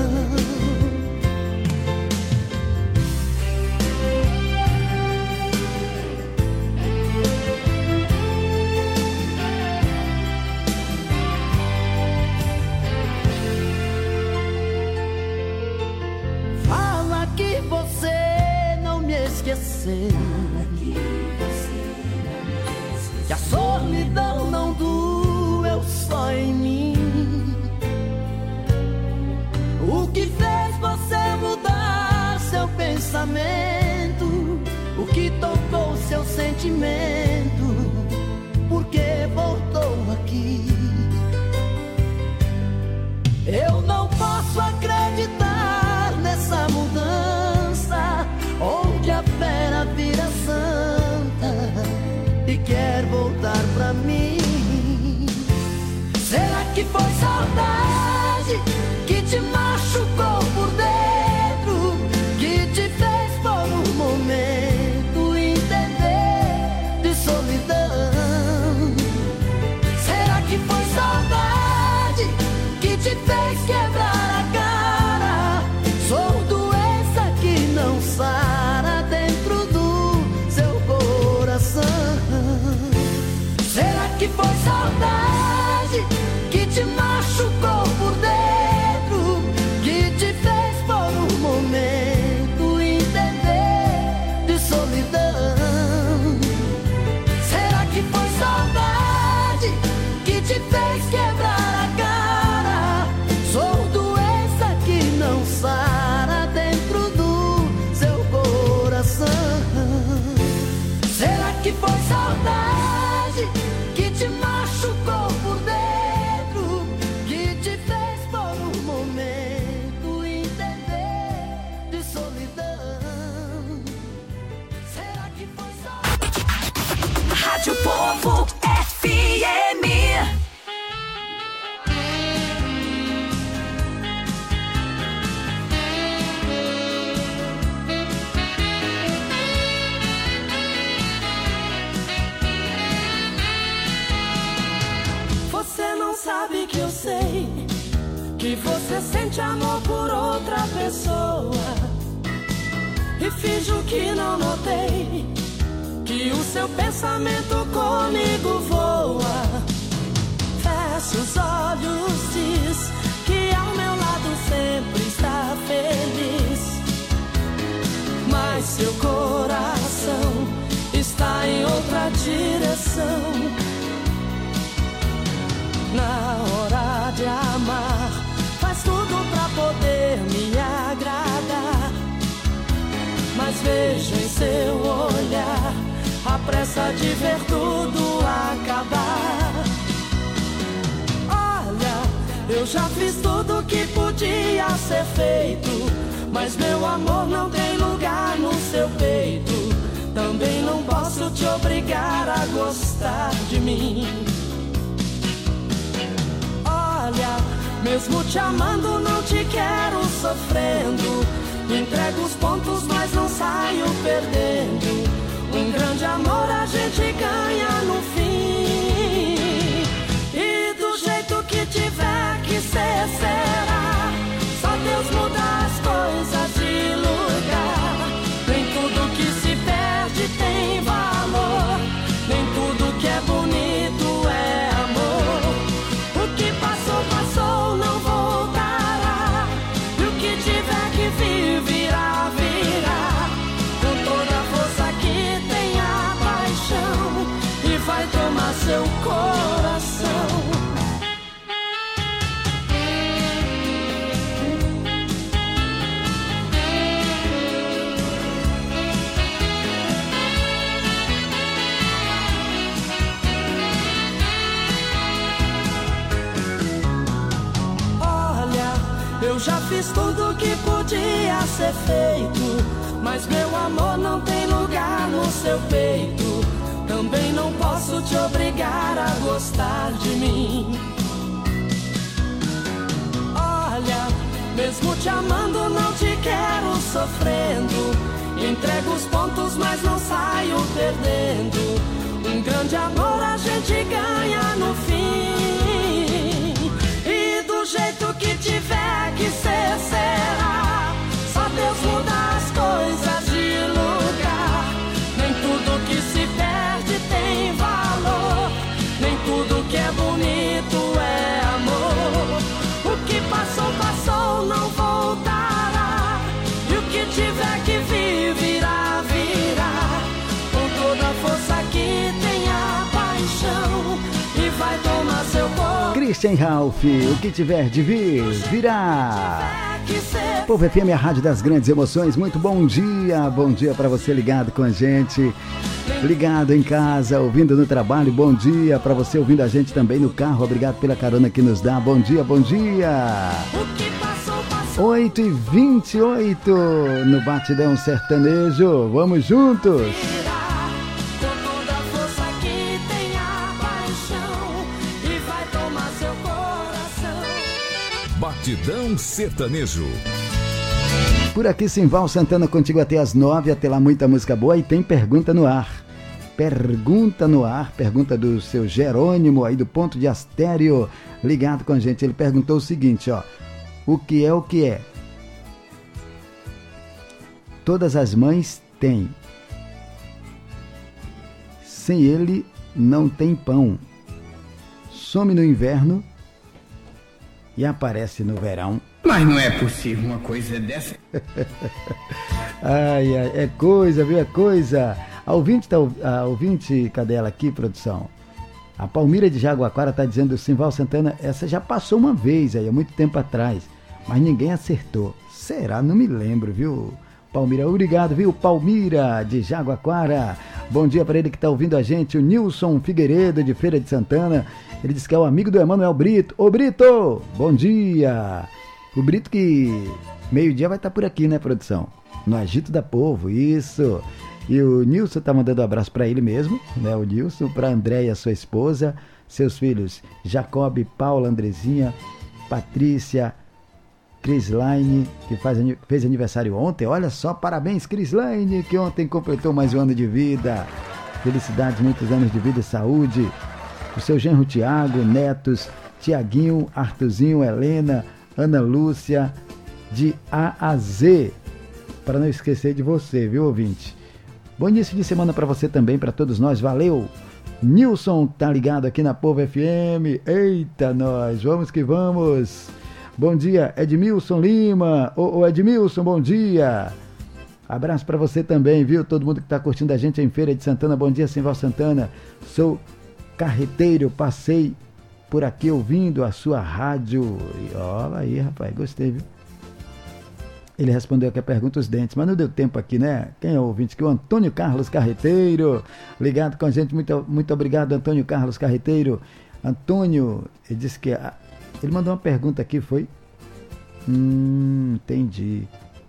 Fala que você não me esqueceu, que a solidão não doeu só em mim. O que fez você mudar seu pensamento? O que tocou seu sentimento? Por que voltou aqui? Eu não posso acreditar nessa mudança, onde a fera vira santa e quer voltar pra mim. Será que foi saudade que te machucou por dentro, que te fez por um momento entender de solidão? Será que foi saudade que te fez quebrar a cara? Sou doença que não sara dentro do seu coração. Será que foi saudade que te machucou por dentro, que te fez por um momento entender de solidão? Será que foi saudade que te fez quebrar a cara? Sou doença que não sara dentro do seu coração. Será que foi saudade que te machucou por dentro, que te fez por um momento entender de solidão? Será que foi saudade? Rádio Povo F M. Você não sabe que eu sei que você sente amor por outra pessoa, e finjo que não notei que o seu pensamento comigo voa. Fecha os olhos, diz que ao meu lado sempre está feliz, mas seu coração está em outra direção. Na hora de amar, faz tudo pra poder me agradar, mas vejo em seu olhar a pressa de ver tudo acabar. Olha, eu já fiz tudo que podia ser feito, mas meu amor não tem lugar no seu peito. Também não posso te obrigar a gostar de mim. Olha, mesmo te amando não te quero sofrendo. Entrego os pontos, mas não saio perdendo. Um grande amor a gente ganha no fim. E do jeito que tiver que ser, será. Só Deus muda as coisas de lugar. Nem tudo que se perde tem valor, nem tudo que é bonito é amor. O que passou, passou, não voltará. E o que tiver que vir, virá, virá. Com toda a força que tem a paixão, e vai tomar seu coração. Eu já fiz tudo que podia ser feito, mas meu amor não tem lugar no seu peito. Também não posso te obrigar a gostar de mim. Olha, mesmo te amando não te quero sofrendo. Entrego os pontos, mas não saio perdendo. Um grande amor a gente ganha no fim. E do jeito que tiver que ser, será. Só Deus muda as coisas de lugar. Nem tudo que se perde tem valor, nem tudo que é bonito é amor. O que passou, passou, não voltará. E o que tiver que vir, virá, virá. Com toda a força que tem a paixão, e vai tomar seu corpo. Christian Ralph, o que tiver de vir, virá. Povo F M, a rádio das grandes emoções. Muito bom dia, bom dia para você ligado com a gente, ligado em casa, ouvindo no trabalho. Bom dia para você ouvindo a gente também no carro. Obrigado pela carona que nos dá. Bom dia, bom dia. oito e vinte e oito no Batidão Sertanejo. Vamos juntos. Batidão Sertanejo. Por aqui, Simval Santana contigo até as nove. Até lá, muita música boa. E tem pergunta no ar. Pergunta no ar. Pergunta do seu Jerônimo aí do Ponto de Astério, ligado com a gente. Ele perguntou o seguinte, ó: o que é o que é? Todas as mães têm. Sem ele não tem pão. Some no inverno e aparece no verão. Mas não é possível uma coisa dessa. Ai, ai, é coisa, viu? É coisa. A ouvinte, tá, a ouvinte, cadê ela aqui, produção? A Palmira de Jaguaquara tá dizendo, Simval Santana, essa já passou uma vez aí, há muito tempo atrás, mas ninguém acertou. Será? Não me lembro, viu? Palmira, obrigado, viu? Palmira de Jaguaquara. Bom dia para ele que tá ouvindo a gente, o Nilson Figueiredo de Feira de Santana. Ele disse que é o amigo do Emanuel Brito. Ô Brito, bom dia. O Brito que meio-dia vai estar por aqui, né, produção? No Agito da Povo, isso. E o Nilson tá mandando um abraço para ele mesmo, né, o Nilson, para Andréia, sua esposa, seus filhos Jacob, Paula, Andrezinha, Patrícia, Crislaine, que faz, fez aniversário ontem. Olha só, parabéns, Crislaine, que ontem completou mais um ano de vida. Felicidades, muitos anos de vida e saúde. O seu genro Tiago, netos, Tiaguinho, Artuzinho, Helena, Ana Lúcia, de A a Z. para não esquecer de você, viu, ouvinte? Bom início de semana para você também, para todos nós, valeu! Nilson tá ligado aqui na Povo F M, eita nós, vamos que vamos! Bom dia, Edmilson Lima, ô, ô Edmilson, bom dia! Abraço para você também, viu? Todo mundo que tá curtindo a gente em Feira de Santana, bom dia, Simval Santana, sou carreteiro, passei por aqui ouvindo a sua rádio, e olha aí, rapaz, gostei, viu? Ele respondeu aqui a pergunta os dentes, mas não deu tempo aqui, né? Quem é o ouvinte? Que o Antônio Carlos Carreteiro, ligado com a gente, muito, muito obrigado, Antônio Carlos Carreteiro. Antônio, ele disse que... A, ele mandou uma pergunta aqui, foi? Hum, entendi.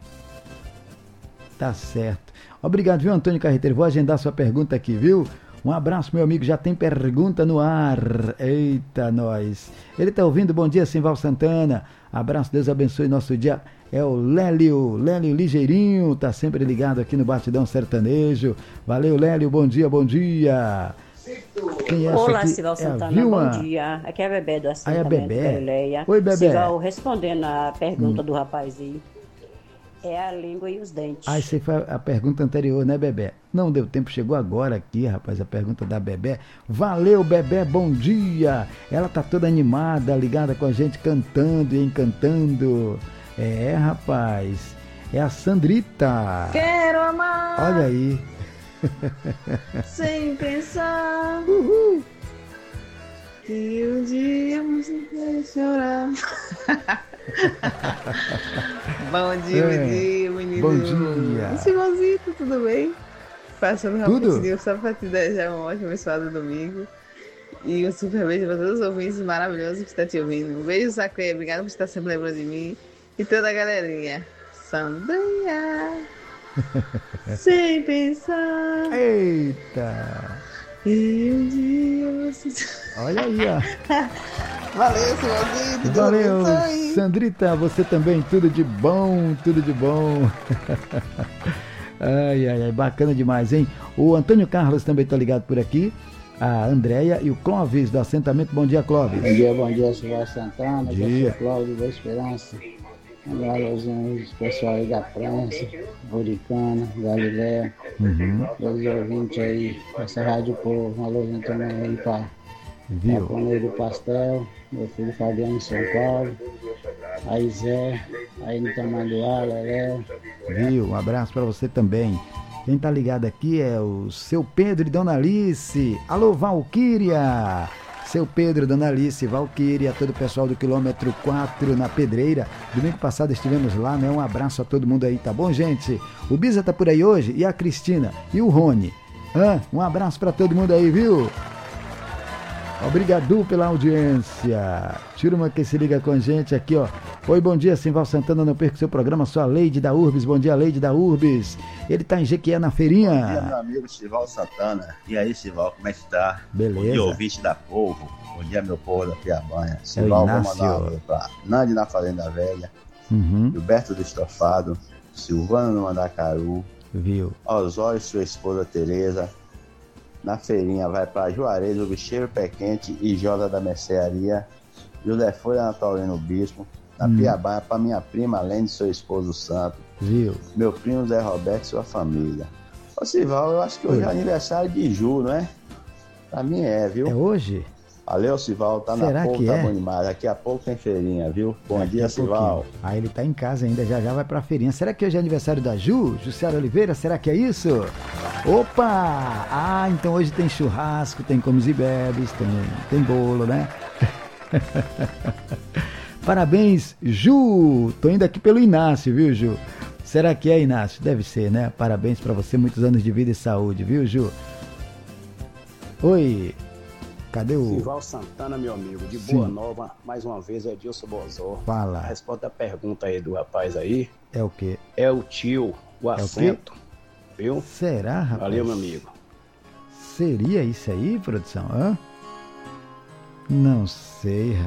Tá certo. Obrigado, viu, Antônio Carreteiro? Vou agendar sua pergunta aqui, viu? Um abraço, meu amigo, já tem pergunta no ar. Eita, nós. Ele tá ouvindo, bom dia, Simval Santana. Abraço, Deus abençoe nosso dia. É o Lélio, Lélio Ligeirinho, tá sempre ligado aqui no Batidão Sertanejo. Valeu, Lélio, bom dia, bom dia. Quem é Olá, aqui? Simval É Santana, bom dia. Aqui é a Bebé do assentamento Aí, a Bebé. Galileia. Oi, Bebé. Simval, respondendo a pergunta Hum. do rapaz aí, é a língua e os dentes. Ah, essa foi a pergunta anterior, né, Bebé? Não deu tempo, chegou agora aqui, rapaz, a pergunta da Bebé. Valeu, Bebé, bom dia. Ela tá toda animada, ligada com a gente, cantando e encantando. É, rapaz, é a Sandrita. Quero amar. Olha aí. Sem pensar. Uhul. Que um dia você vai chorar. Bom dia, É. bom dia, menino. Bom dia. Simãozito, tudo bem? Passando Tudo? rapidinho só pra te desejar um ótimo abençoado domingo. E um super beijo para todos os ouvintes maravilhosos que estão te ouvindo. Um beijo, Sacré. Obrigado por estar sempre lembrando de mim. E toda a galerinha. Sandrinha. Sem pensar. Eita. E um dia você... Olha aí, ó. Valeu, Simãozinho. Valeu, Sandrita, você também, tudo de bom, tudo de bom. Ai, ai, ai, bacana demais, hein? O Antônio Carlos também tá ligado por aqui, a Andréia e o Clóvis do assentamento. Bom dia, Clóvis. Bom dia, bom dia, Simval Santana. Bom dia. Eu sou Cláudio da Esperança. Um alôzinho aí, pessoal aí da França, Buricana, Galileia. Uhum. Todos os ouvintes aí, essa Rádio Povo. Um alôzinho também aí pra Viu? Japonês do Pastel, meu filho Fabiano em São Paulo, aí Zé, aí no Tamanduá, Lelé. Viu? Um abraço pra você também. Quem tá ligado aqui é o seu Pedro e Dona Alice. Alô, Valquíria! Seu Pedro, Dona Alice, Valquíria, todo o pessoal do quilômetro quatro na Pedreira. Domingo passado estivemos lá, né? Um abraço a todo mundo aí, tá bom, gente? O Bisa tá por aí hoje, e a Cristina, e o Rony. Ah, um abraço pra todo mundo aí, viu? Obrigado pela audiência. Turma que se liga com a gente aqui, ó. Oi, bom dia, Simval Santana, não perca o seu programa, sou a Leide da Urbis. Bom dia, Leide da Urbis. Ele tá em Jequié, na feirinha. Bom dia, meu amigo Simval Santana. E aí, Simval, como é que tá? Beleza. Bom dia, ouvinte da Povo. Bom dia, meu povo da Piabanha. Simval, vou mandar um alô pra Nandi na Fazenda Velha, Uhum. Gilberto do Estofado, Silvano no Mandacaru, Viu? Osório, sua esposa Tereza. Na feirinha vai para Juarez, o Bicheiro Pé Quente e Joda da Mercearia, José Folha Natalino Bispo. Na Hum. Piabanha para minha prima, além de seu esposo Santo. Viu? Meu primo Zé Roberto e sua família. Ô Sival, eu acho que hoje Oi. é aniversário de Ju, não é? Pra mim é, viu? É hoje? Valeu, Sival, tá Será na pouco, que tá é? bom demais. Daqui a pouco tem feirinha, viu? Bom Daqui dia, a pouquinho. Sival. Ah, ele tá em casa ainda, já já vai pra feirinha. Será que hoje é aniversário da Ju? Jussiara Oliveira, será que é isso? Opa! Ah, então hoje tem churrasco, tem comes e bebes, tem, tem bolo, né? Parabéns, Ju! Tô indo aqui pelo Inácio, viu, Ju? Será que é, Inácio? Deve ser, né? Parabéns pra você, muitos anos de vida e saúde, viu, Ju? Oi! Cadê o... Simval Santana, meu amigo, de Sim. Boa Nova, mais uma vez é Edilson Bozó. Fala. A resposta da pergunta aí do rapaz aí É o quê? é o tio, o É o quê? assento, viu? Será, rapaz? Valeu, meu amigo. Seria isso aí, produção? Hã? Não sei, rapaz.